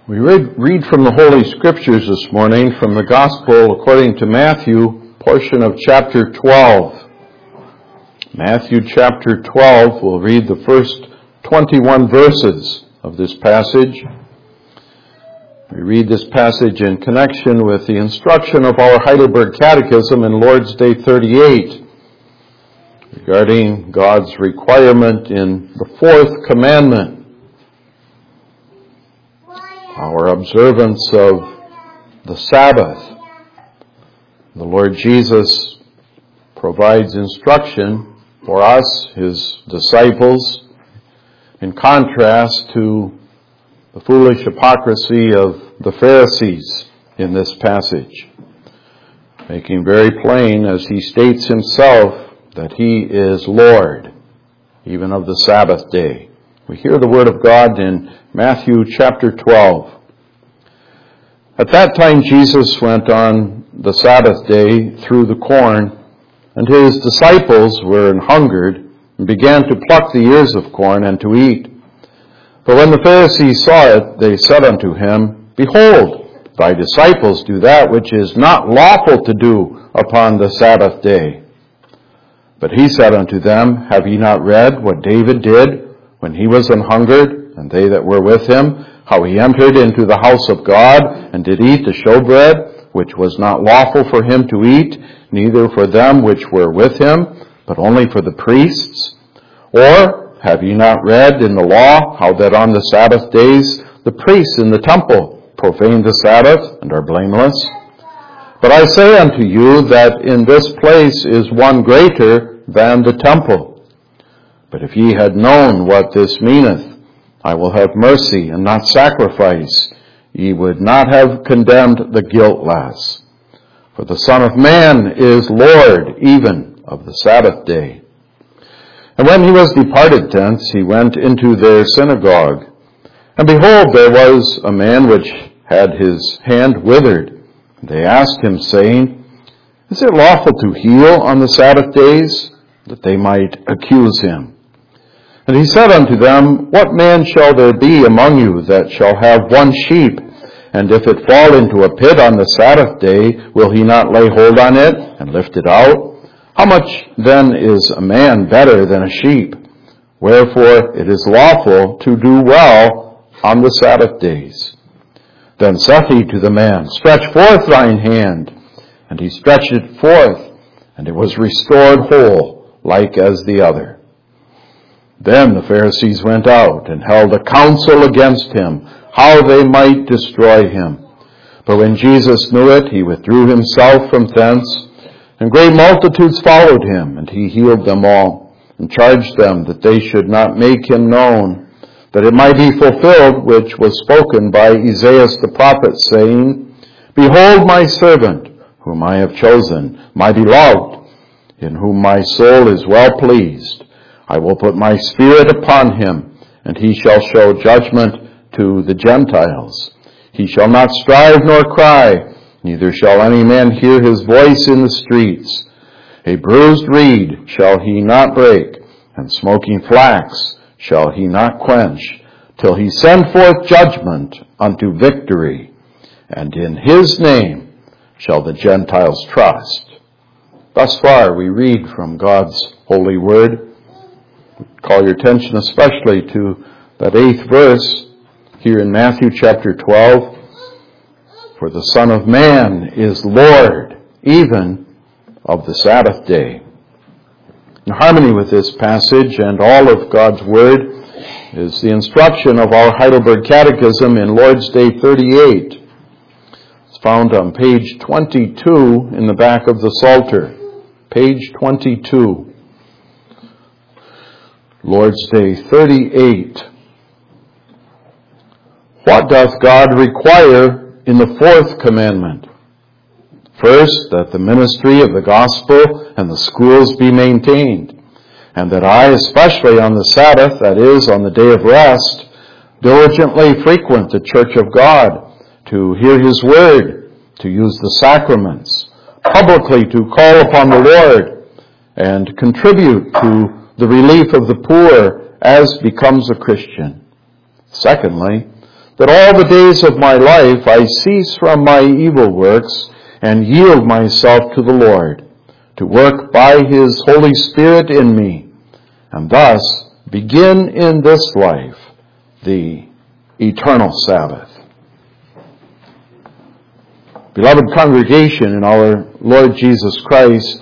We read from the Holy Scriptures this morning from the Gospel according to Matthew, portion of chapter 12. Matthew chapter 12, we'll read the first 21 verses of this passage. We read this passage in connection with the instruction of our Heidelberg Catechism in Lord's Day 38 regarding God's requirement in the fourth commandment, our observance of the Sabbath. The Lord Jesus provides instruction for us, His disciples, in contrast to the foolish hypocrisy of the Pharisees in this passage, making very plain, as He states Himself, that He is Lord, even of the Sabbath day. We hear the Word of God in Matthew chapter 12. At that time Jesus went on the Sabbath day through the corn, and His disciples were an hungered, and began to pluck the ears of corn and to eat. But when the Pharisees saw it, they said unto Him, Behold, thy disciples do that which is not lawful to do upon the Sabbath day. But He said unto them, Have ye not read what David did when he was an hungered, and they that were with him, how he entered into the house of God, and did eat the showbread, which was not lawful for him to eat, neither for them which were with him, but only for the priests? Or have ye not read in the law how that on the Sabbath days the priests in the temple profane the Sabbath, and are blameless? But I say unto you that in this place is one greater than the temple. But if ye had known what this meaneth, I will have mercy and not sacrifice, ye would not have condemned the guiltless. For the Son of Man is Lord even of the Sabbath day. And when He was departed thence, He went into their synagogue. And behold, there was a man which had his hand withered. They asked Him, saying, Is it lawful to heal on the Sabbath days? That they might accuse Him. And He said unto them, What man shall there be among you that shall have one sheep, and if it fall into a pit on the Sabbath day, will he not lay hold on it and lift it out? How much then is a man better than a sheep? Wherefore it is lawful to do well on the Sabbath days. Then saith He to the man, Stretch forth thine hand. And he stretched it forth, and it was restored whole, like as the other. Then the Pharisees went out and held a council against Him, how they might destroy Him. But when Jesus knew it, He withdrew Himself from thence, and great multitudes followed Him, and He healed them all, and charged them that they should not make Him known, that it might be fulfilled which was spoken by Isaiah the prophet, saying, Behold my servant, whom I have chosen, my beloved, in whom my soul is well pleased. I will put my Spirit upon him, and he shall show judgment to the Gentiles. He shall not strive nor cry, neither shall any man hear his voice in the streets. A bruised reed shall he not break, and smoking flax shall he not quench, till he send forth judgment unto victory, and in his name shall the Gentiles trust. Thus far we read from God's holy word. Call your attention especially to that 8th verse here in Matthew chapter 12. For the Son of Man is Lord, even of the Sabbath day. In harmony with this passage and all of God's Word is the instruction of our Heidelberg Catechism in Lord's Day 38. It's found on page 22 in the back of the Psalter. Page 22. Lord's Day 38. What doth God require in the fourth commandment? First, that the ministry of the gospel and the schools be maintained, and that I, especially on the Sabbath, that is, on the day of rest, diligently frequent the church of God, to hear His word, to use the sacraments, publicly to call upon the Lord, and contribute to the relief of the poor as becomes a Christian. Secondly, that all the days of my life I cease from my evil works and yield myself to the Lord, to work by His Holy Spirit in me, and thus begin in this life the eternal Sabbath. Beloved congregation in our Lord Jesus Christ,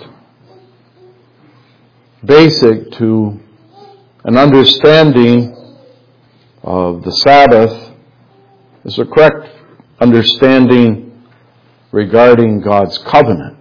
basic to an understanding of the Sabbath is a correct understanding regarding God's covenant.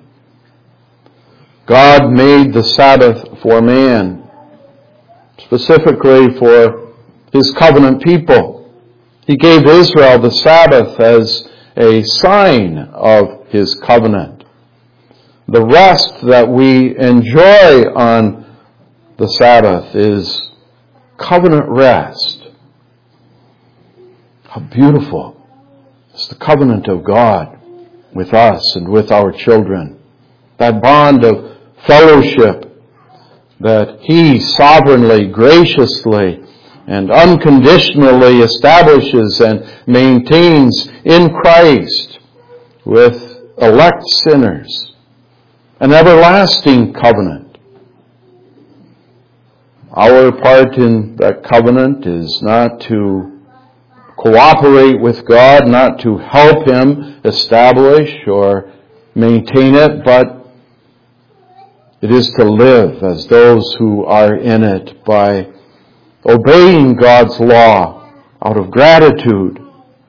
God made the Sabbath for man, specifically for His covenant people. He gave Israel the Sabbath as a sign of His covenant. The rest that we enjoy on the Sabbath is covenant rest. How beautiful is the covenant of God with us and with our children. That bond of fellowship that He sovereignly, graciously, and unconditionally establishes and maintains in Christ with elect sinners. An everlasting covenant. Our part in that covenant is not to cooperate with God, not to help Him establish or maintain it, but it is to live as those who are in it by obeying God's law out of gratitude.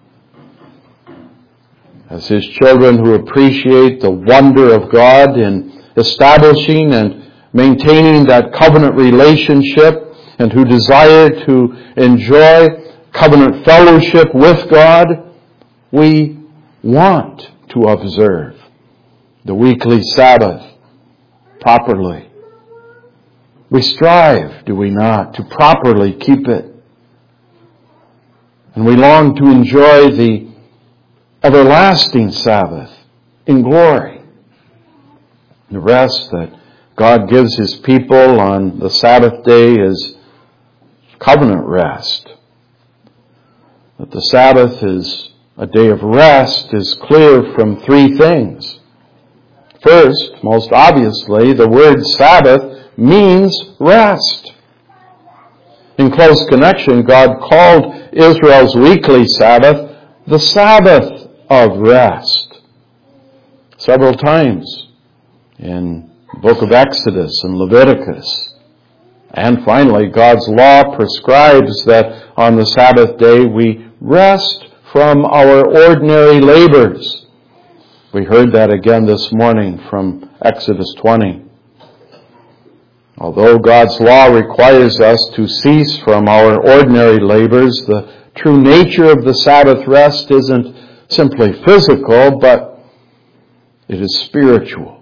As His children who appreciate the wonder of God in establishing and maintaining that covenant relationship and who desire to enjoy covenant fellowship with God, we want to observe the weekly Sabbath properly. We strive, do we not, to properly keep it. And we long to enjoy the everlasting Sabbath in glory. The rest that God gives His people on the Sabbath day is covenant rest. That the Sabbath is a day of rest is clear from three things. First, most obviously, the word Sabbath means rest. In close connection, God called Israel's weekly Sabbath the Sabbath of rest. Several times in the book of Exodus and Leviticus. And finally, God's law prescribes that on the Sabbath day we rest from our ordinary labors. We heard that again this morning from Exodus 20. Although God's law requires us to cease from our ordinary labors, the true nature of the Sabbath rest isn't simply physical, but it is spiritual,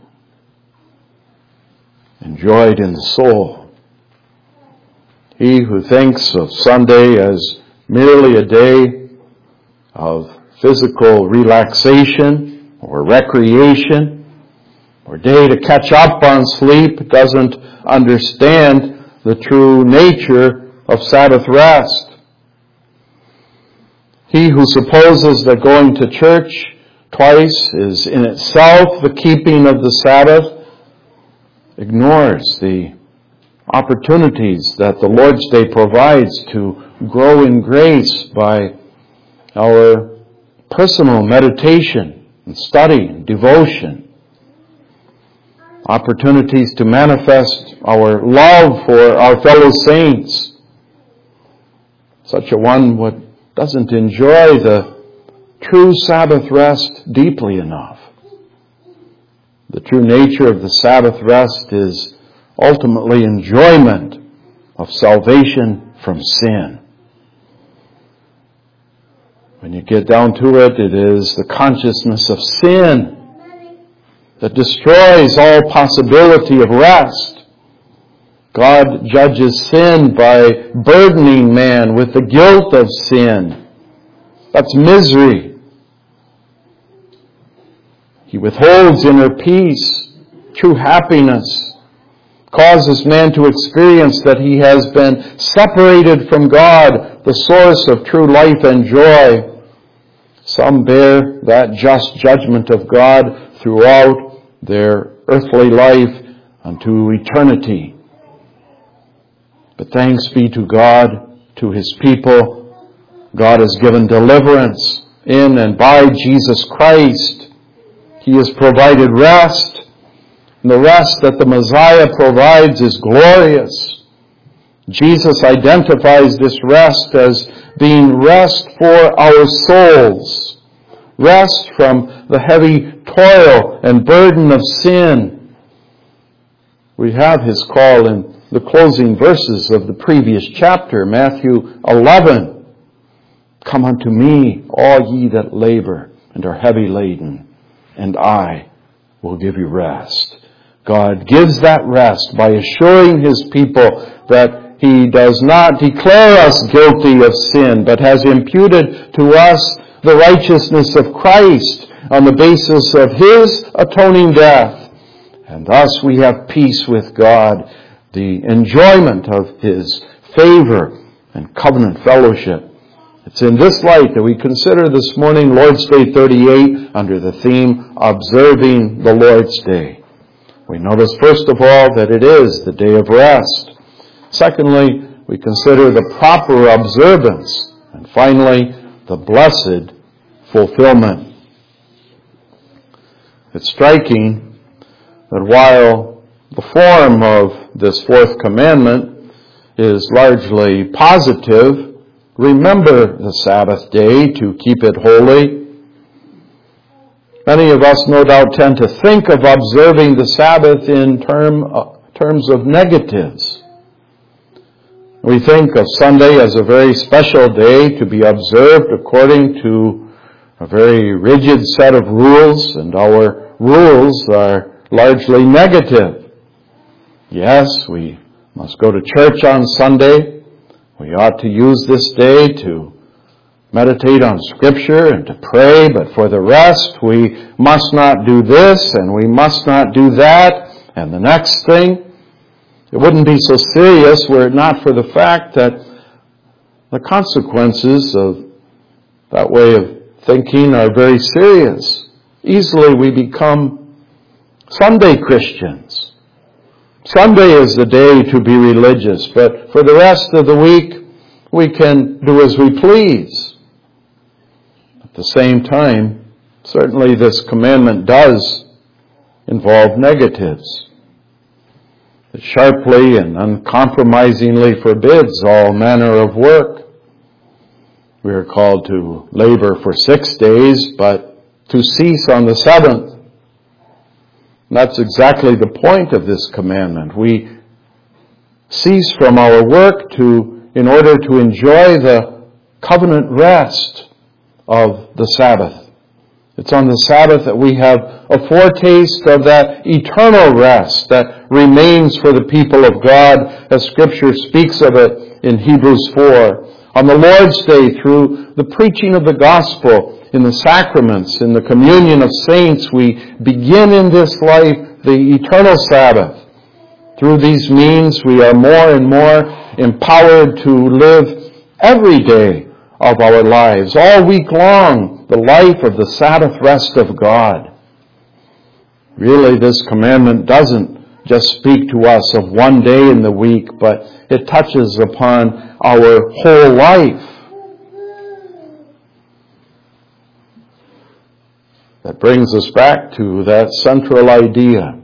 enjoyed in the soul. He who thinks of Sunday as merely a day of physical relaxation or recreation, or day to catch up on sleep, doesn't understand the true nature of Sabbath rest. He who supposes that going to church twice is in itself the keeping of the Sabbath ignores the opportunities that the Lord's Day provides to grow in grace by our personal meditation and study and devotion. Opportunities to manifest our love for our fellow saints. Such a one doesn't enjoy the true Sabbath rest deeply enough. The true nature of the Sabbath rest is ultimately enjoyment of salvation from sin. When you get down to it, it is the consciousness of sin that destroys all possibility of rest. God judges sin by burdening man with the guilt of sin. That's misery. He withholds inner peace, true happiness, causes man to experience that he has been separated from God, the source of true life and joy, Some bear that just judgment of God throughout their earthly life unto eternity. But thanks be to God, to His people. God has given deliverance in and by Jesus Christ. He has provided rest. And the rest that the Messiah provides is glorious. Jesus identifies this rest as being rest for our souls. Rest from the heavy toil and burden of sin. We have His call in the closing verses of the previous chapter, Matthew 11. Come unto me, all ye that labor and are heavy laden, and I will give you rest. God gives that rest by assuring His people that He does not declare us guilty of sin, but has imputed to us the righteousness of Christ on the basis of His atoning death. And thus we have peace with God, the enjoyment of His favor and covenant fellowship. It's in this light that we consider this morning Lord's Day 38 under the theme, Observing the Lord's Day. We notice first of all that it is the day of rest. Secondly, we consider the proper observance. And finally, the blessed fulfillment. It's striking that while the form of this fourth commandment is largely positive, remember the Sabbath day to keep it holy, many of us no doubt tend to think of observing the Sabbath in terms of negatives. We think of Sunday as a very special day to be observed according to a very rigid set of rules, and our rules are largely negative. Yes, we must go to church on Sunday. We ought to use this day to meditate on Scripture and to pray, but for the rest, we must not do this and we must not do that and the next thing. It wouldn't be so serious were it not for the fact that the consequences of that way of thinking are very serious. Easily we become Sunday Christians. Sunday is the day to be religious, but for the rest of the week, we can do as we please. At the same time, certainly this commandment does involve negatives. It sharply and uncompromisingly forbids all manner of work. We are called to labor for 6 days, but to cease on the seventh. And that's exactly the point of this commandment. We cease from our work in order to enjoy the covenant rest of the Sabbath. It's on the Sabbath that we have a foretaste of that eternal rest that remains for the people of God, as Scripture speaks of it in Hebrews 4. On the Lord's Day, through the preaching of the gospel, in the sacraments, in the communion of saints, we begin in this life the eternal Sabbath. Through these means, we are more and more empowered to live every day of our lives, all week long, the life of the Sabbath rest of God. Really, this commandment doesn't just speak to us of one day in the week, but it touches upon our whole life. That brings us back to that central idea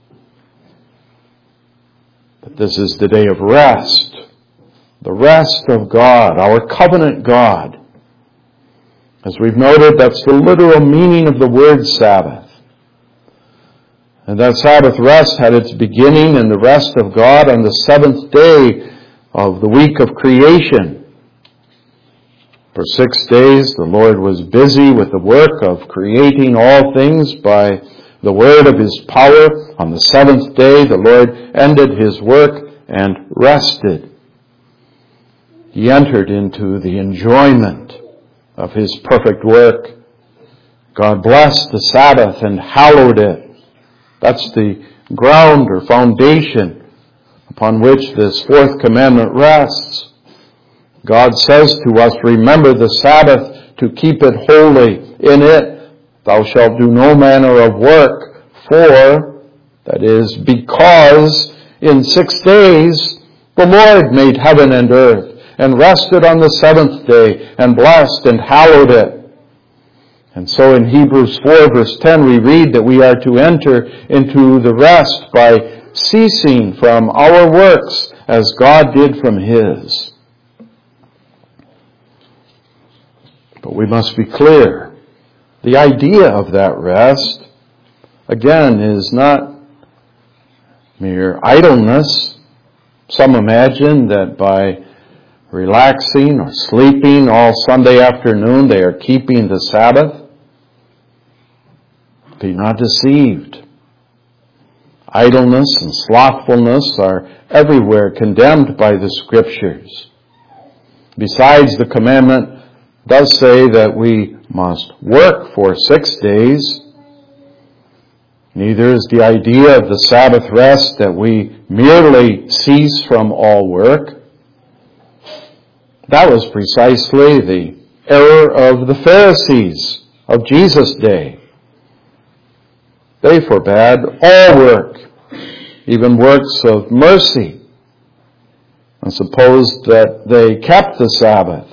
that this is the day of rest, the rest of God, our covenant God. As we've noted, that's the literal meaning of the word Sabbath. And that Sabbath rest had its beginning in the rest of God on the seventh day of the week of creation. For 6 days, the Lord was busy with the work of creating all things by the word of His power. On the seventh day, the Lord ended His work and rested. He entered into the enjoyment of His perfect work. God blessed the Sabbath and hallowed it. That's the ground or foundation upon which this fourth commandment rests. God says to us, remember the Sabbath to keep it holy. In it thou shalt do no manner of work, for, that is, because in 6 days the Lord made heaven and earth, and rested on the seventh day, and blessed and hallowed it. And so in Hebrews 4 verse 10 we read that we are to enter into the rest by ceasing from our works as God did from His. But we must be clear. The idea of that rest, again, is not mere idleness. Some imagine that by relaxing or sleeping all Sunday afternoon they are keeping the Sabbath. Be not deceived. Idleness and slothfulness are everywhere condemned by the Scriptures. Besides, the commandment does say that we must work for 6 days. Neither is the idea of the Sabbath rest that we merely cease from all work. That was precisely the error of the Pharisees of Jesus' day. They forbade all work, even works of mercy, and supposed that they kept the Sabbath.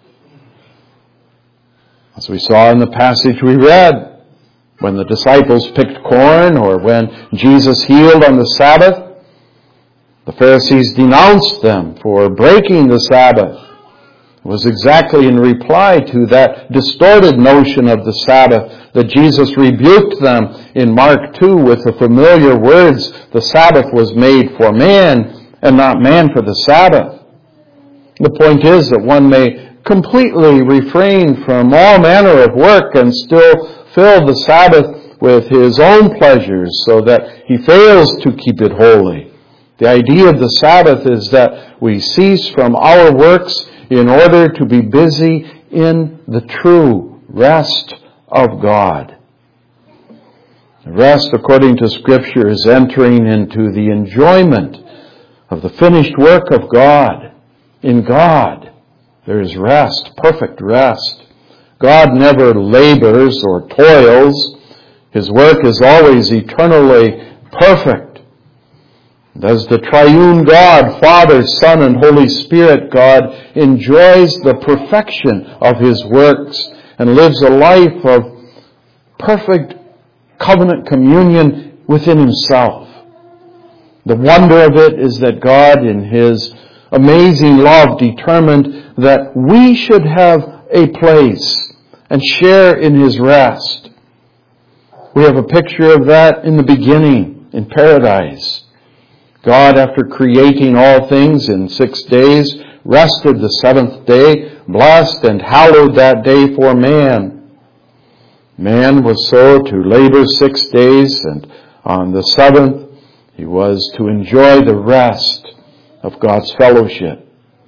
As we saw in the passage we read, when the disciples picked corn or when Jesus healed on the Sabbath, the Pharisees denounced them for breaking the Sabbath. It was exactly in reply to that distorted notion of the Sabbath that Jesus rebuked them in Mark 2 with the familiar words, the Sabbath was made for man and not man for the Sabbath. The point is that one may completely refrain from all manner of work and still fill the Sabbath with his own pleasures so that he fails to keep it holy. The idea of the Sabbath is that we cease from our works in order to be busy in the true rest of God. The rest, according to Scripture, is entering into the enjoyment of the finished work of God. In God, there is rest, perfect rest. God never labors or toils. His work is always eternally perfect. As the triune God, Father, Son, and Holy Spirit, God enjoys the perfection of His works and lives a life of perfect covenant communion within Himself. The wonder of it is that God, in His amazing love, determined that we should have a place and share in His rest. We have a picture of that in the beginning, in paradise. God, after creating all things in 6 days, rested the seventh day, blessed and hallowed that day for man. Man was so to labor 6 days, and on the seventh he was to enjoy the rest of God's fellowship.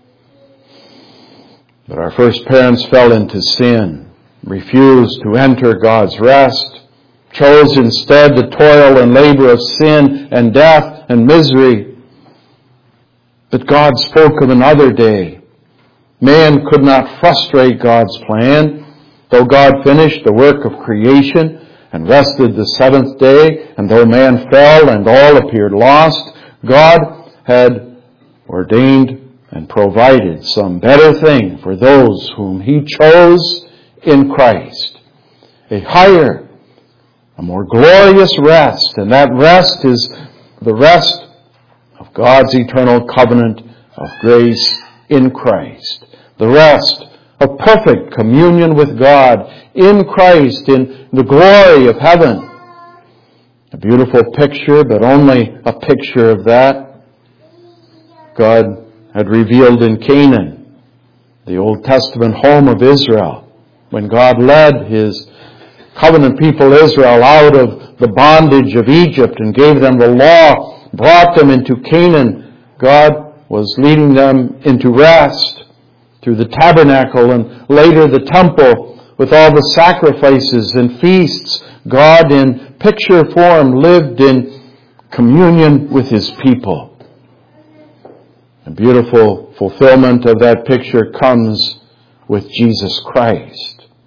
But our first parents fell into sin, refused to enter God's rest, chose instead the toil and labor of sin and death and misery. But God spoke of another day. Man could not frustrate God's plan. Though God finished the work of creation and rested the seventh day, and though man fell and all appeared lost, God had ordained and provided some better thing for those whom He chose in Christ. A higher, a more glorious rest, and that rest is the rest of God's eternal covenant of grace in Christ. The rest of perfect communion with God in Christ in the glory of heaven. A beautiful picture, but only a picture of that God had revealed in Canaan, the Old Testament home of Israel, when God led His covenant people Israel out of the bondage of Egypt and gave them the law, brought them into Canaan. God was leading them into rest through the tabernacle and later the temple with all the sacrifices and feasts. God in picture form lived in communion with His people. A beautiful fulfillment of that picture comes with Jesus Christ.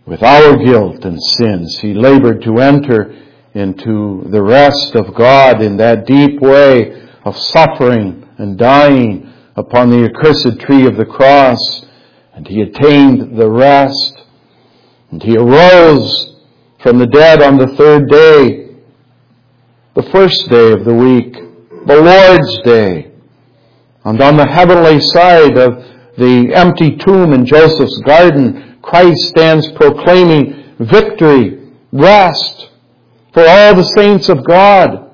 with our guilt and sins. He labored to enter into the rest of God in that deep way of suffering and dying upon the accursed tree of the cross. And He attained the rest. And He arose from the dead on the third day, the first day of the week, the Lord's Day. And on the heavenly side of the empty tomb in Joseph's garden, Christ stands proclaiming victory, rest for all the saints of God.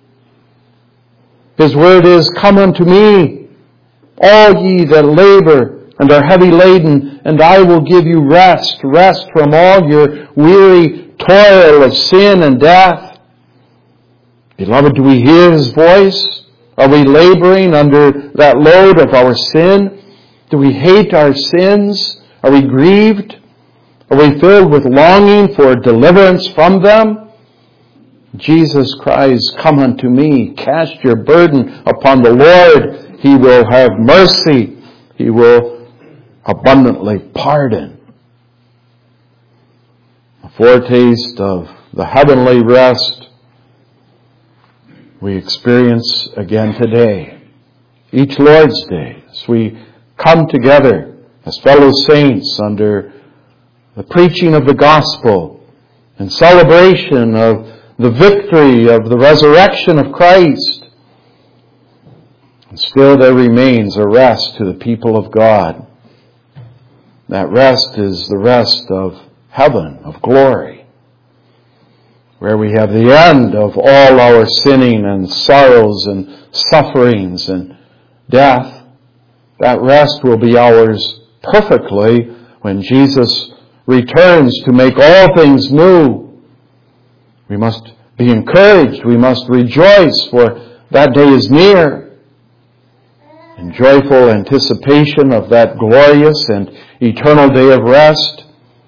His word is, "Come unto me, all ye that labor and are heavy laden, and I will give you rest, rest from all your weary toil of sin and death." Beloved, do we hear His voice? Are we laboring under that load of our sin? Do we hate our sins? Are we grieved? Are we filled with longing for deliverance from them? Jesus cries, "Come unto me, cast your burden upon the Lord. He will have mercy. He will abundantly pardon." A foretaste of the heavenly rest we experience again today, each Lord's Day, as we come together as fellow saints under the preaching of the gospel in celebration of the victory of the resurrection of Christ. And still there remains a rest to the people of God. That rest is the rest of heaven, of glory, where we have the end of all our sinning and sorrows and sufferings and death. That rest will be ours perfectly when Jesus returns to make all things new. We must be encouraged. We must rejoice, for that day is near. In joyful anticipation of that glorious and eternal day of rest,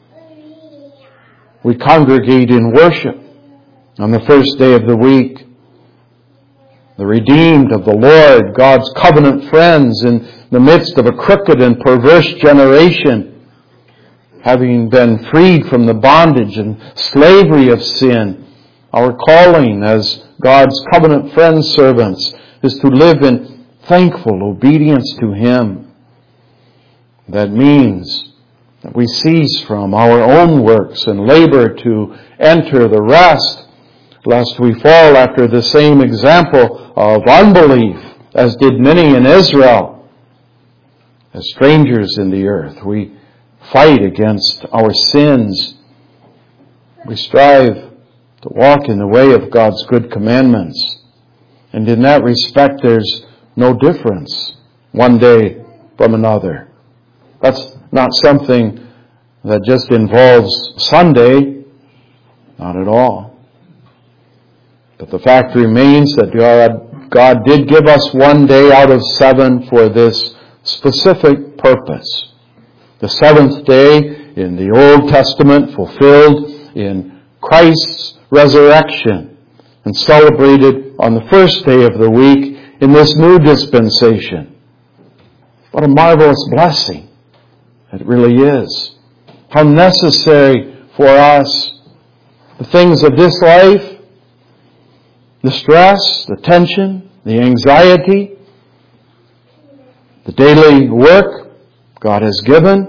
we congregate in worship on the first day of the week. The redeemed of the Lord, God's covenant friends in the midst of a crooked and perverse generation, having been freed from the bondage and slavery of sin, our calling as God's covenant friend servants is to live in thankful obedience to Him. That means that we cease from our own works and labor to enter the rest, lest we fall after the same example of unbelief as did many in Israel. As strangers in the earth, we fight against our sins. We strive to walk in the way of God's good commandments. And in that respect, there's no difference one day from another. That's not something that just involves Sunday. Not at all. But the fact remains that God did give us one day out of 7 for this specific purpose. The 7th day in the Old Testament fulfilled in Christ's resurrection and celebrated on the first day of the week in this new dispensation. What a marvelous blessing it really is. How necessary for us. The things of this life, the stress, the tension, the anxiety, the daily work God has given,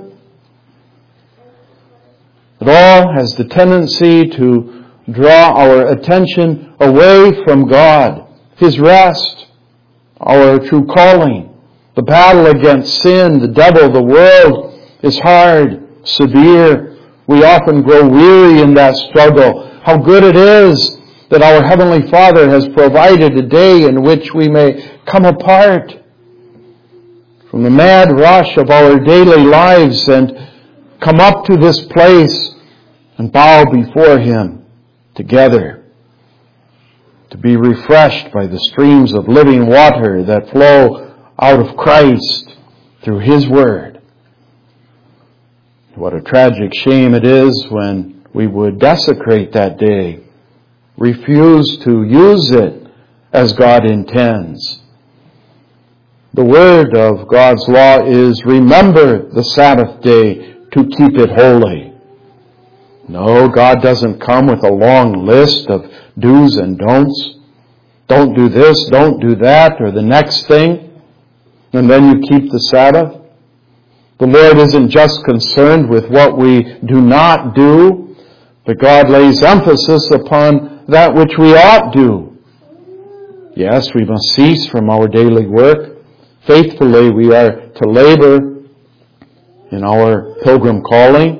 it all has the tendency to draw our attention away from God, His rest, our true calling. The battle against sin, the devil, the world is hard, severe. We often grow weary in that struggle. How good it is that our Heavenly Father has provided a day in which we may come apart from the mad rush of our daily lives and come up to this place and bow before Him together, to be refreshed by the streams of living water that flow out of Christ through His Word. What a tragic shame it is when we would desecrate that day, refuse to use it as God intends. The word of God's law is, remember the Sabbath day to keep it holy. No, God doesn't come with a long list of do's and don'ts. Don't do this, don't do that, or the next thing, and then you keep the Sabbath. The Lord isn't just concerned with what we do not do, but God lays emphasis upon that which we ought do. Yes, we must cease from our daily work. Faithfully, we are to labor in our pilgrim calling.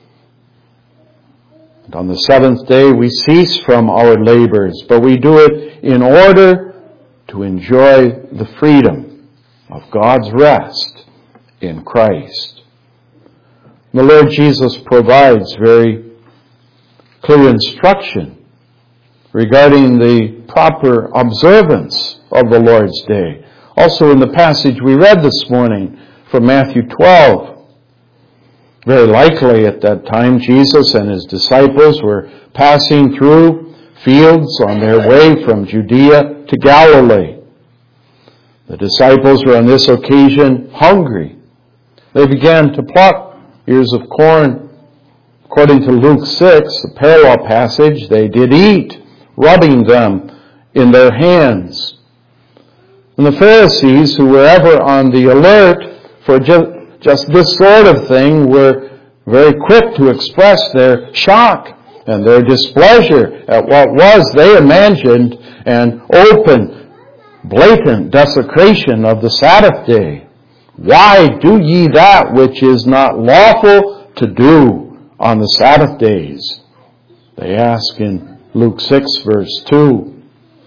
And on the seventh day, we cease from our labors, but we do it in order to enjoy the freedom of God's rest in Christ. The Lord Jesus provides very clear instruction regarding the proper observance of the Lord's Day. Also in the passage we read this morning from Matthew 12. Very likely at that time, Jesus and his disciples were passing through fields on their way from Judea to Galilee. The disciples were on this occasion hungry. They began to pluck ears of corn. According to Luke 6, the parallel passage, they did eat, rubbing them in their hands. And the Pharisees, who were ever on the alert for just this sort of thing, were very quick to express their shock and their displeasure at what was, they imagined, an open, blatant desecration of the Sabbath day. Why do ye that which is not lawful to do on the Sabbath days? They ask in Luke 6, verse 2.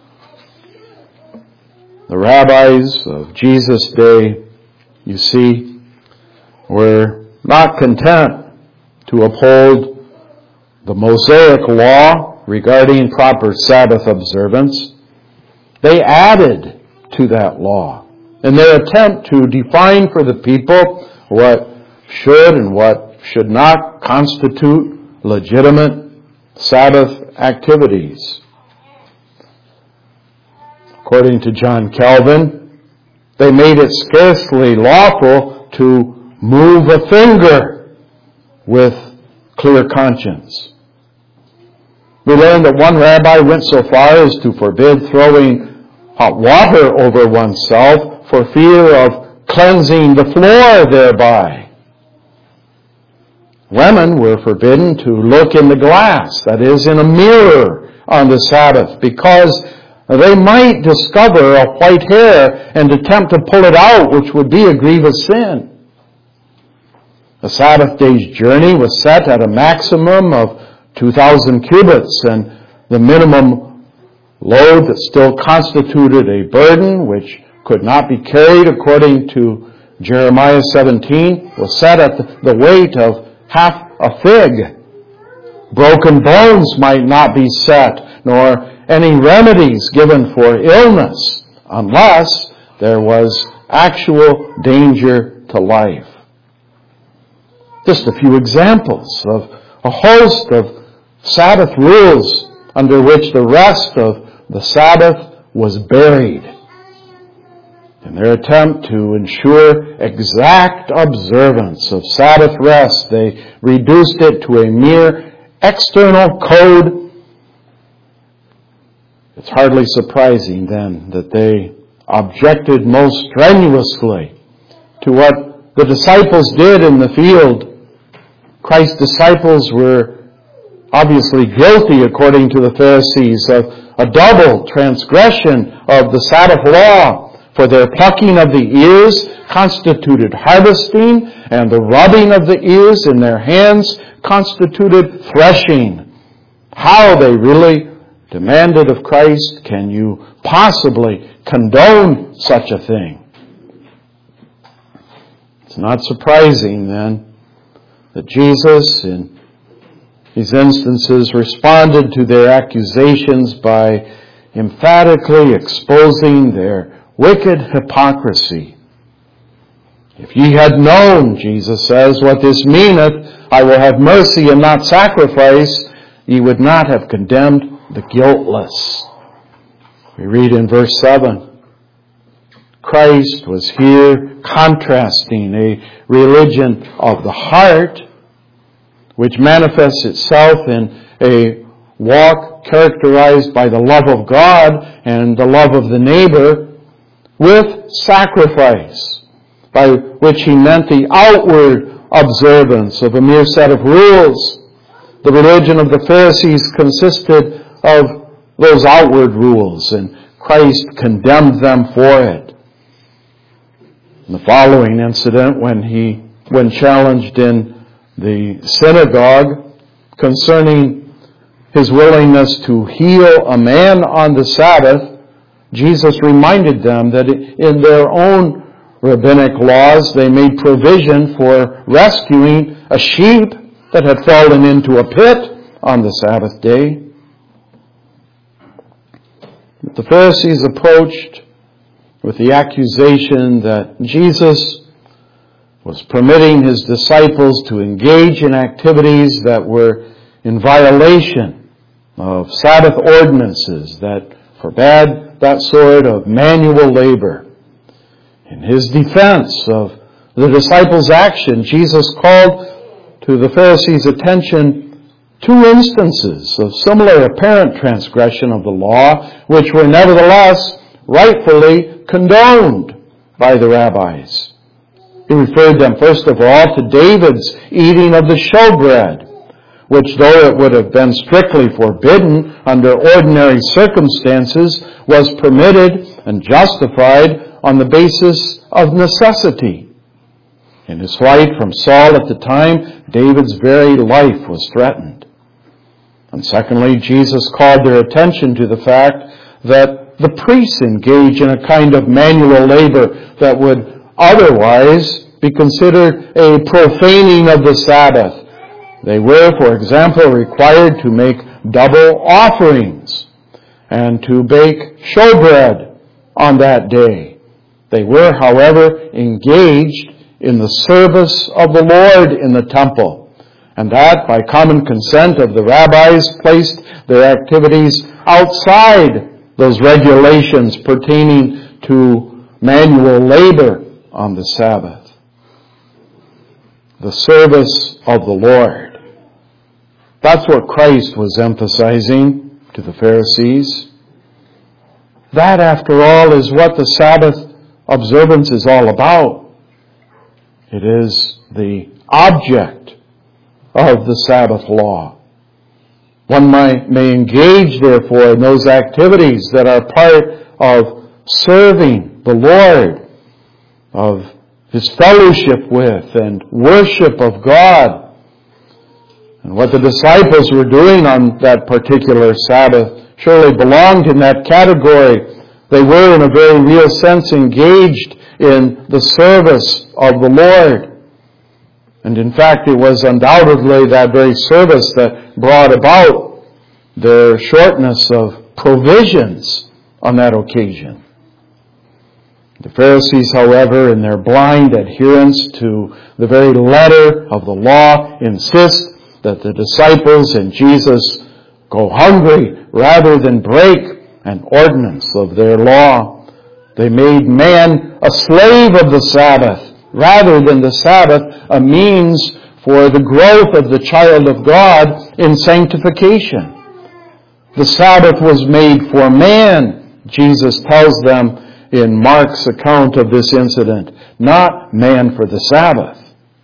The rabbis of Jesus' day, you see, were not content to uphold the Mosaic law regarding proper Sabbath observance. They added to that law in their attempt to define for the people what should and what should not constitute legitimate Sabbath activities. According to John Calvin, they made it scarcely lawful to move a finger with clear conscience. We learned that one rabbi went so far as to forbid throwing hot water over oneself for fear of cleansing the floor thereby. Women were forbidden to look in the glass, that is, in a mirror on the Sabbath, because they might discover a white hair and attempt to pull it out, which would be a grievous sin. The Sabbath day's journey was set at a maximum of 2,000 cubits, and the minimum load that still constituted a burden, which could not be carried according to Jeremiah 17, was set at the weight of half a fig. Broken bones might not be set, nor any remedies given for illness, unless there was actual danger to life. Just a few examples of a host of Sabbath rules under which the rest of the Sabbath was buried. In their attempt to ensure exact observance of Sabbath rest, they reduced it to a mere external code. It's hardly surprising then that they objected most strenuously to what the disciples did in the field. Christ's disciples were obviously guilty, according to the Pharisees, of a double transgression of the Sabbath law. For their plucking of the ears constituted harvesting, and the rubbing of the ears in their hands constituted threshing. How they really demanded of Christ, can you possibly condone such a thing? It's not surprising, then, that Jesus, in these instances, responded to their accusations by emphatically exposing their wicked hypocrisy. If ye had known, Jesus says, what this meaneth, I will have mercy and not sacrifice, ye would not have condemned the guiltless. We read in verse 7, Christ was here contrasting a religion of the heart which manifests itself in a walk characterized by the love of God and the love of the neighbor, with sacrifice, by which he meant the outward observance of a mere set of rules. The religion of the Pharisees consisted of those outward rules, and Christ condemned them for it. In the following incident, when challenged in the synagogue concerning his willingness to heal a man on the Sabbath, Jesus reminded them that in their own rabbinic laws they made provision for rescuing a sheep that had fallen into a pit on the Sabbath day. The Pharisees approached with the accusation that Jesus was permitting his disciples to engage in activities that were in violation of Sabbath ordinances that forbade that sort of manual labor. In his defense of the disciples' action, Jesus called to the Pharisees' attention two instances of similar apparent transgression of the law, which were nevertheless rightfully condoned by the rabbis. He referred them, first of all, to David's eating of the showbread, which, though it would have been strictly forbidden under ordinary circumstances, was permitted and justified on the basis of necessity. In his flight from Saul at the time, David's very life was threatened. And secondly, Jesus called their attention to the fact that the priests engage in a kind of manual labor that would otherwise be considered a profaning of the Sabbath. They were, for example, required to make double offerings and to bake showbread on that day. They were, however, engaged in the service of the Lord in the temple, and that, by common consent of the rabbis, placed their activities outside those regulations pertaining to manual labor on the Sabbath. The service of the Lord. That's what Christ was emphasizing to the Pharisees. That, after all, is what the Sabbath observance is all about. It is the object of the Sabbath law. One may engage, therefore, in those activities that are part of serving the Lord, of His fellowship with and worship of God. And what the disciples were doing on that particular Sabbath surely belonged in that category. They were, in a very real sense, engaged in the service of the Lord. And in fact, it was undoubtedly that very service that brought about their shortness of provisions on that occasion. The Pharisees, however, in their blind adherence to the very letter of the law, insist that the disciples and Jesus go hungry rather than break an ordinance of their law. They made man a slave of the Sabbath rather than the Sabbath a means for the growth of the child of God in sanctification. The Sabbath was made for man, Jesus tells them in Mark's account of this incident, not man for the Sabbath.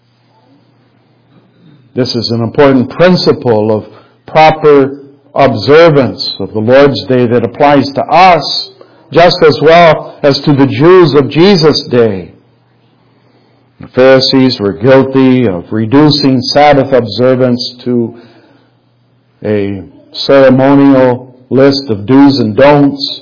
This is an important principle of proper observance of the Lord's Day that applies to us just as well as to the Jews of Jesus' day. The Pharisees were guilty of reducing Sabbath observance to a ceremonial list of do's and don'ts.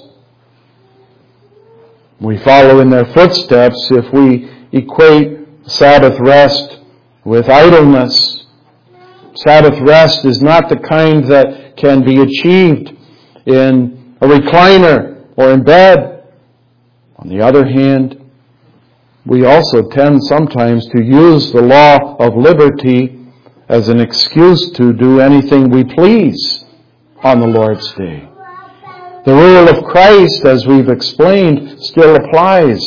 We follow in their footsteps if we equate Sabbath rest with idleness. Sabbath rest is not the kind that can be achieved in a recliner or in bed. On the other hand, we also tend sometimes to use the law of liberty as an excuse to do anything we please on the Lord's Day. The rule of Christ, as we've explained, still applies.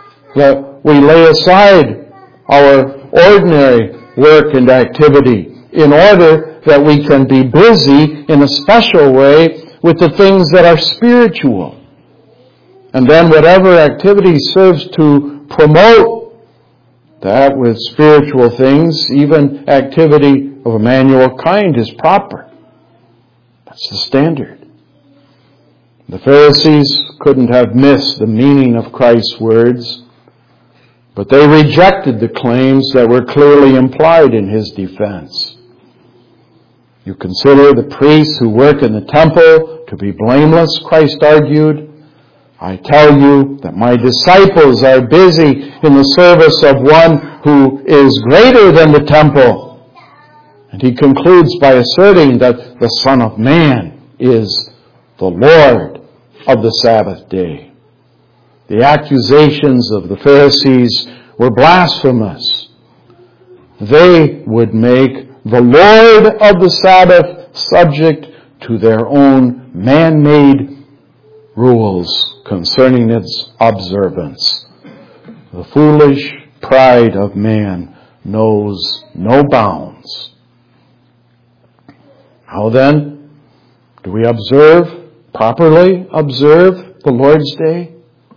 That we lay aside our ordinary work and activity in order that we can be busy in a special way with the things that are spiritual. And then whatever activity serves to promote that with spiritual things, even activity of a manual kind, is proper. That's the standard. The Pharisees couldn't have missed the meaning of Christ's words, but they rejected the claims that were clearly implied in his defense. You consider the priests who work in the temple to be blameless, Christ argued. I tell you that my disciples are busy in the service of one who is greater than the temple. And he concludes by asserting that the Son of Man is the Lord of the Sabbath day. The accusations of the Pharisees were blasphemous. They would make the Lord of the Sabbath subject to their own man-made rules concerning its observance. The foolish pride of man knows no bounds. How then do we properly observe the Lord's Day?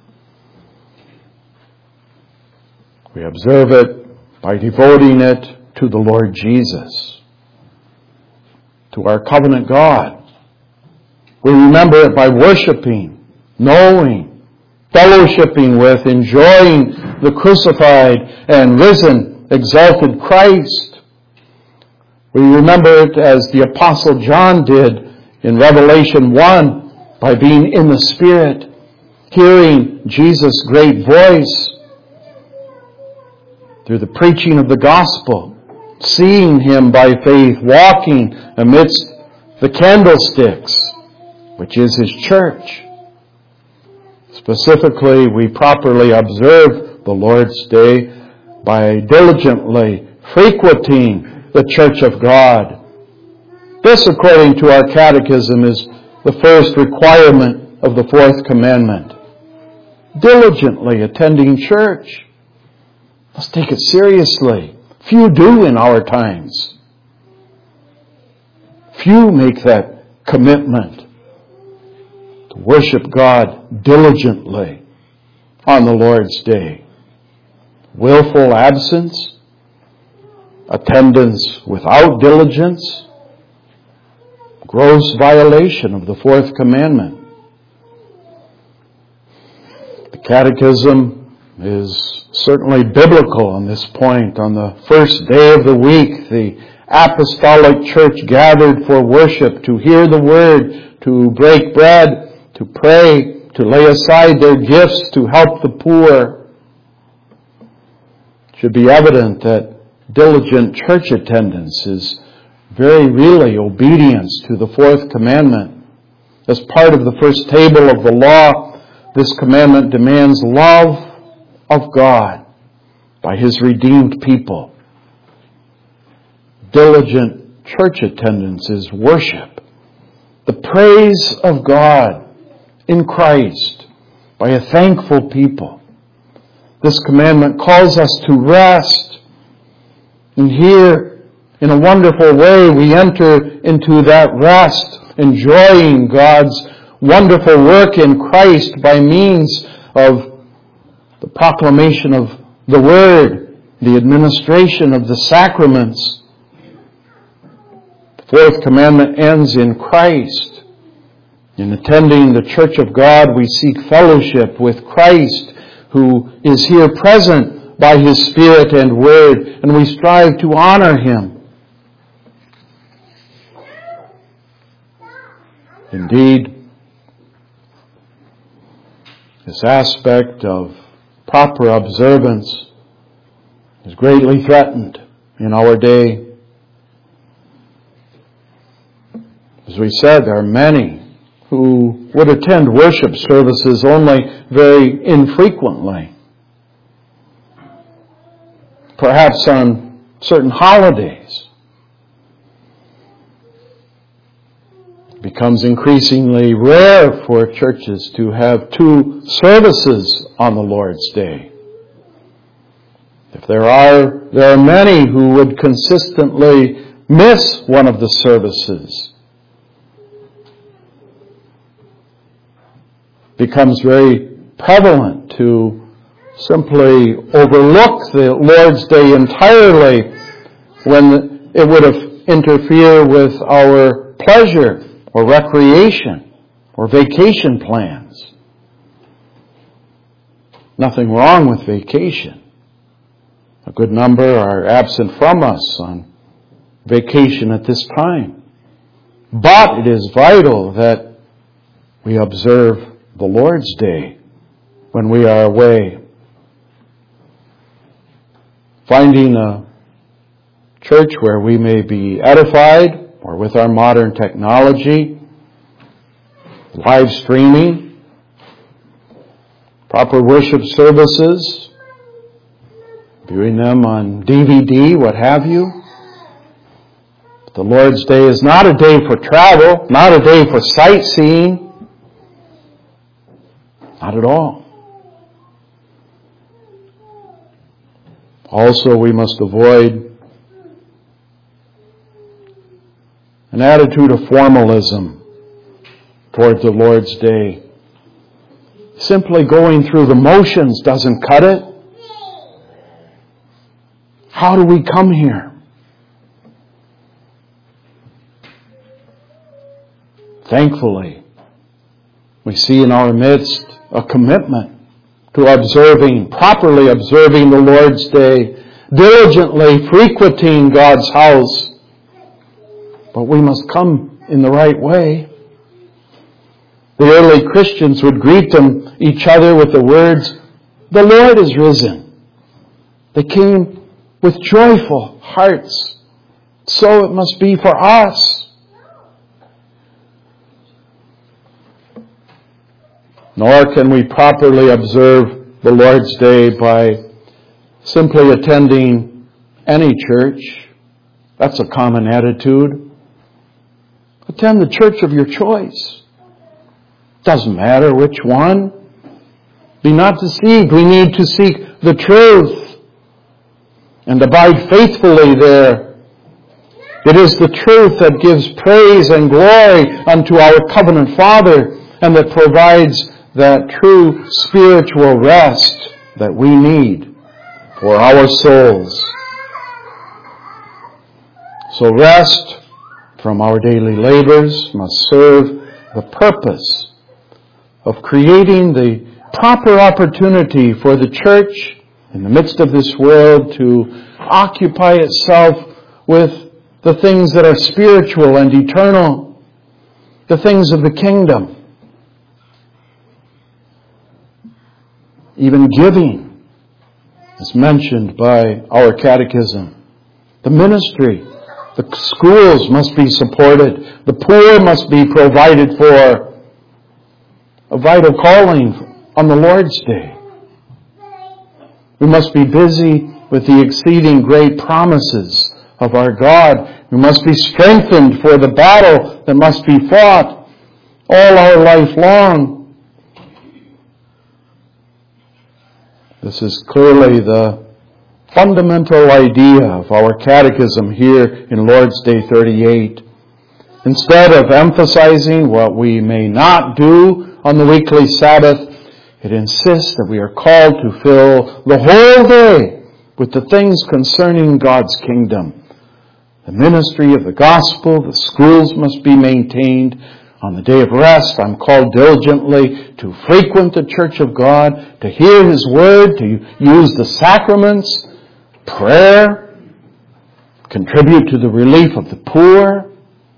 We observe it by devoting it to the Lord Jesus, to our covenant God. We remember it by worshiping, knowing, fellowshipping with, enjoying the crucified and risen, exalted Christ. We remember it as the Apostle John did in Revelation 1 by being in the Spirit, hearing Jesus' great voice through the preaching of the gospel, seeing Him by faith walking amidst the candlesticks, which is His church. Specifically, we properly observe the Lord's Day by diligently frequenting the church of God. This, according to our catechism, is the first requirement of the fourth commandment. Diligently attending church. Let's take it seriously. Few do in our times. Few make that commitment to worship God diligently on the Lord's Day. Willful absence, attendance without diligence, gross violation of the fourth commandment. The Catechism is certainly biblical on this point. On the first day of the week, the Apostolic Church gathered for worship, to hear the Word, to break bread, to pray, to lay aside their gifts, to help the poor. It should be evident that diligent church attendance is very really obedience to the fourth commandment. As part of the first table of the law, this commandment demands love of God by His redeemed people. Diligent church attendance is worship, the praise of God in Christ by a thankful people. This commandment calls us to rest. And here, in a wonderful way, we enter into that rest, enjoying God's wonderful work in Christ by means of the proclamation of the Word, the administration of the sacraments. The fourth commandment ends in Christ. In attending the church of God, we seek fellowship with Christ, who is here present by His Spirit and Word, and we strive to honor Him. Indeed, this aspect of proper observance is greatly threatened in our day. As we said, there are many who would attend worship services only very infrequently. Perhaps on certain holidays. It becomes increasingly rare for churches to have two services on the Lord's Day. If there are many who would consistently miss one of the services. It becomes very prevalent to simply overlook the Lord's Day entirely when it would have interfered with our pleasure or recreation or vacation plans. Nothing wrong with vacation. A good number are absent from us on vacation at this time. But it is vital that we observe the Lord's Day when we are away. Finding a church where we may be edified, or with our modern technology, live streaming, proper worship services, viewing them on DVD, what have you. But the Lord's Day is not a day for travel, not a day for sightseeing. Not at all. Also, we must avoid an attitude of formalism toward the Lord's Day. Simply going through the motions doesn't cut it. How do we come here? Thankfully, we see in our midst a commitment to properly observing the Lord's Day, diligently frequenting God's house. But we must come in the right way. The early Christians would greet each other with the words, "The Lord is risen." They came with joyful hearts. So it must be for us. Nor can we properly observe the Lord's Day by simply attending any church. That's a common attitude. Attend the church of your choice. Doesn't matter which one. Be not deceived. We need to seek the truth and abide faithfully there. It is the truth that gives praise and glory unto our covenant Father, and that provides that true spiritual rest that we need for our souls. So rest from our daily labors must serve the purpose of creating the proper opportunity for the church in the midst of this world to occupy itself with the things that are spiritual and eternal, the things of the kingdom. Even giving is mentioned by our catechism. The ministry, the schools must be supported. The poor must be provided for. A vital calling on the Lord's Day. We must be busy with the exceeding great promises of our God. We must be strengthened for the battle that must be fought all our life long. This is clearly the fundamental idea of our catechism here in Lord's Day 38. Instead of emphasizing what we may not do on the weekly Sabbath, it insists that we are called to fill the whole day with the things concerning God's kingdom. The ministry of the gospel, the schools must be maintained. On the day of rest, I'm called diligently to frequent the church of God, to hear His word, to use the sacraments, prayer, contribute to the relief of the poor.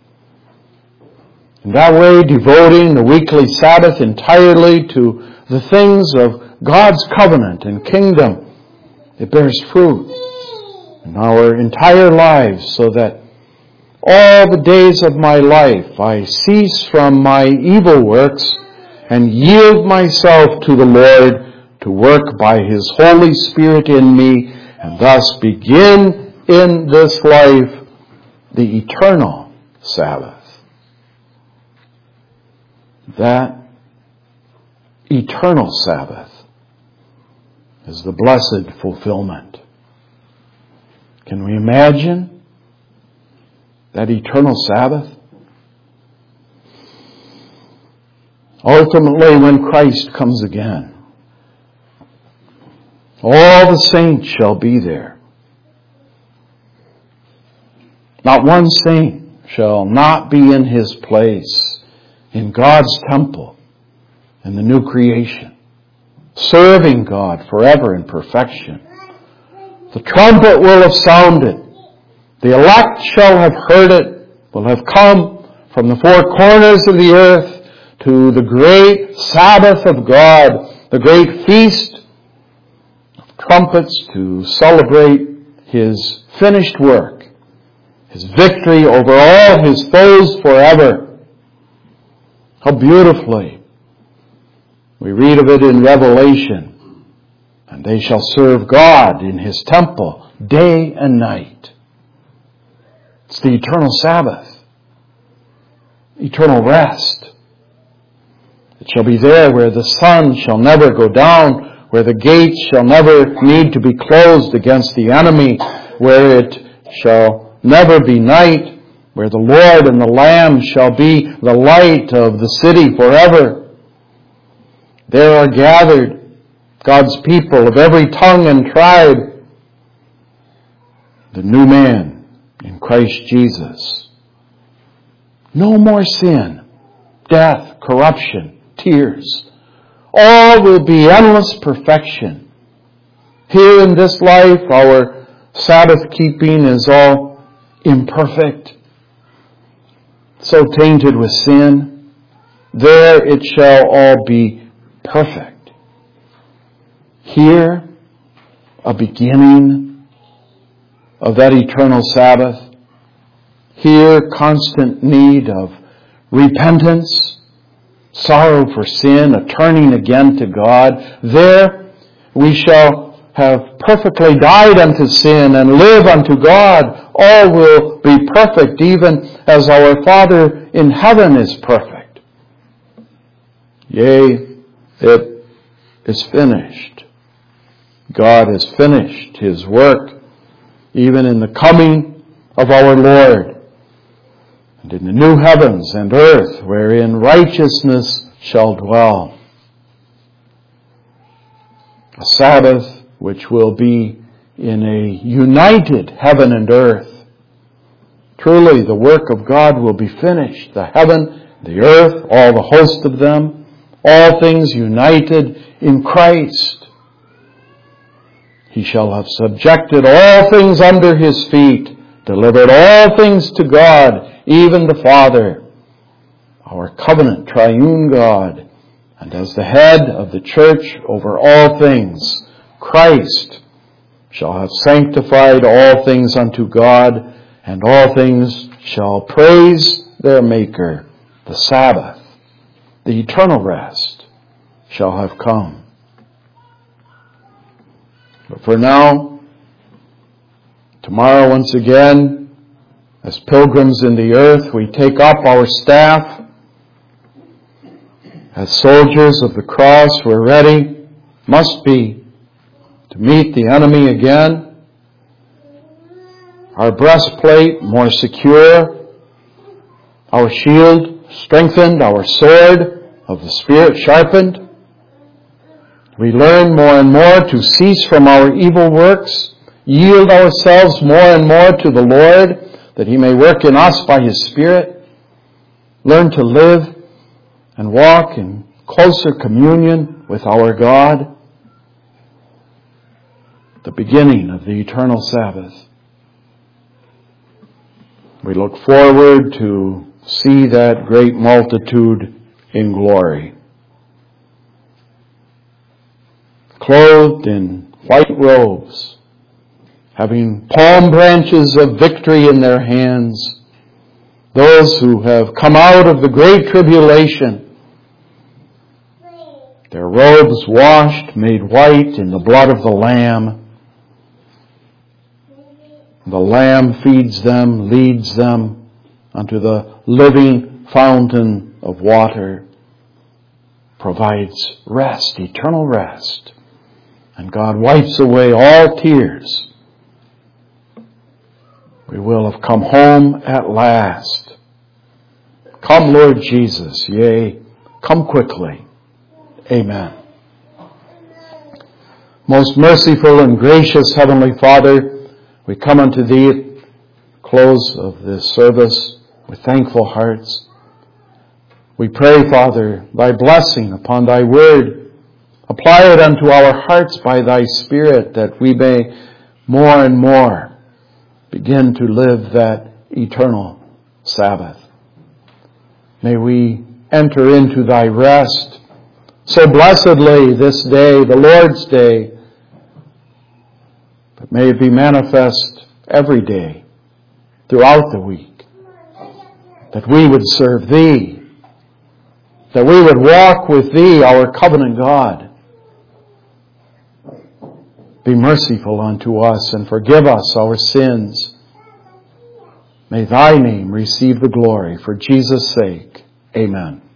In that way, devoting the weekly Sabbath entirely to the things of God's covenant and kingdom, it bears fruit in our entire lives, so that all the days of my life I cease from my evil works and yield myself to the Lord to work by His Holy Spirit in me, and thus begin in this life the eternal Sabbath. That eternal Sabbath is the blessed fulfillment. Can we imagine that eternal Sabbath? Ultimately, when Christ comes again, all the saints shall be there. Not one saint shall not be in his place in God's temple in the new creation, serving God forever in perfection. The trumpet will have sounded. The elect shall have heard it, will have come from the four corners of the earth to the great Sabbath of God, the great feast of trumpets to celebrate His finished work, His victory over all His foes forever. How beautifully we read of it in Revelation. And they shall serve God in His temple day and night. It's the eternal Sabbath, eternal rest. It shall be there where the sun shall never go down, where the gates shall never need to be closed against the enemy, where it shall never be night, where the Lord and the Lamb shall be the light of the city forever. There are gathered God's people of every tongue and tribe, the new man in Christ Jesus. No more sin, death, corruption, tears. All will be endless perfection. Here in this life, our Sabbath keeping is all imperfect, so tainted with sin. There it shall all be perfect. Here, a beginning of that eternal Sabbath. Here, constant need of repentance, sorrow for sin, a turning again to God. There we shall have perfectly died unto sin and live unto God. All will be perfect, even as our Father in heaven is perfect. Yea, it is finished. God has finished His work, even in the coming of our Lord. And in the new heavens and earth, wherein righteousness shall dwell. A Sabbath which will be in a united heaven and earth. Truly, the work of God will be finished. The heaven, the earth, all the host of them, all things united in Christ. He shall have subjected all things under His feet, delivered all things to God, even the Father, our covenant triune God, and as the head of the church over all things, Christ shall have sanctified all things unto God, and all things shall praise their Maker. The Sabbath, the eternal rest, shall have come. But for now, tomorrow once again, as pilgrims in the earth, we take up our staff. As soldiers of the cross, we're ready, must be, to meet the enemy again. Our breastplate more secure, our shield strengthened, our sword of the Spirit sharpened. We learn more and more to cease from our evil works, yield ourselves more and more to the Lord, that He may work in us by His Spirit. Learn to live and walk in closer communion with our God. The beginning of the eternal Sabbath. We look forward to see that great multitude in glory, clothed in white robes, having palm branches of victory in their hands, those who have come out of the great tribulation, their robes washed, made white in the blood of the Lamb. The Lamb feeds them, leads them unto the living fountain of water, provides rest, eternal rest. And God wipes away all tears. we will have come home at last. Come, Lord Jesus, yea, come quickly. Amen. Most merciful and gracious Heavenly Father, we come unto Thee at the close of this service with thankful hearts. We pray, Father, Thy blessing upon Thy word. Apply it unto our hearts by Thy Spirit, that we may more and more begin to live that eternal Sabbath. May we enter into Thy rest so blessedly this day, the Lord's Day, but may it be manifest every day throughout the week, that we would serve Thee, that we would walk with Thee, our covenant God. Be merciful unto us and forgive us our sins. May Thy name receive the glory for Jesus' sake. Amen.